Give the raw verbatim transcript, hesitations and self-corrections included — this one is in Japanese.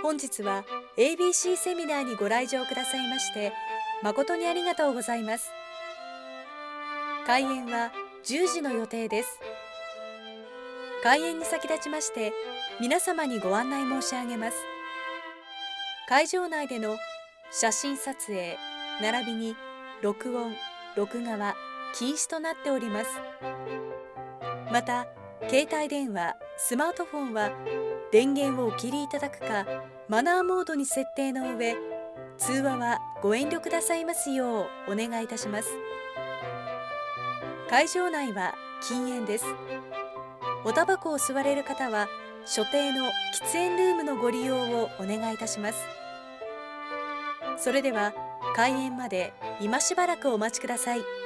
本日は エービーシー セミナーにご来場くださいまして誠にありがとうございます。開演はじゅうじの予定です。開演に先立ちまして皆様にご案内申し上げます。会場内での写真撮影並びに録音・録画は禁止となっております。また携帯電話、スマートフォンは電源をお切りいただくかマナーモードに設定の上、通話はご遠慮くださいますようお願いいたします。会場内は禁煙です。おタバコを吸われる方は所定の喫煙ルームのご利用をお願いいたします。それでは開演まで今しばらくお待ちください。